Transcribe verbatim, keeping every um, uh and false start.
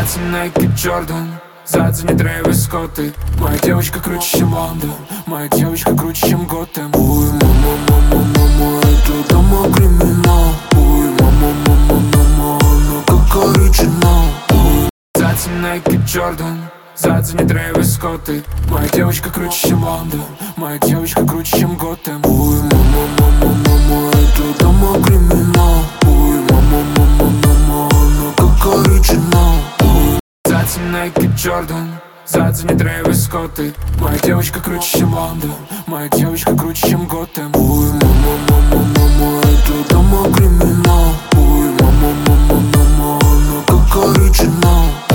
Сзади Nike Jordan, сзади не Трэвис Скотт. И моя девочка круче, чем Лондон, моя девочка круче, чем Готэм. Ой, мама, мама, мама, это дома криминал. Ой, мама, мама, мама, она как оригинал. Сзади Nike Jordan, сзади не Трэвис Скотт. И моя девочка круче, чем Лондон, моя девочка круче, чем Готэм. Ой, мама, мама, мама, это дома криминал. Ой, мама, мама, мама, она как оригинал. Сзади Nike Jordan, сзади не Трэвис Скотт. И моя девочка круче, чем Лондон, моя девочка круче, чем Готэм. Ой, мама, мама, мама, это дома криминал. Ой, мама, мама, мама, она как оригинал.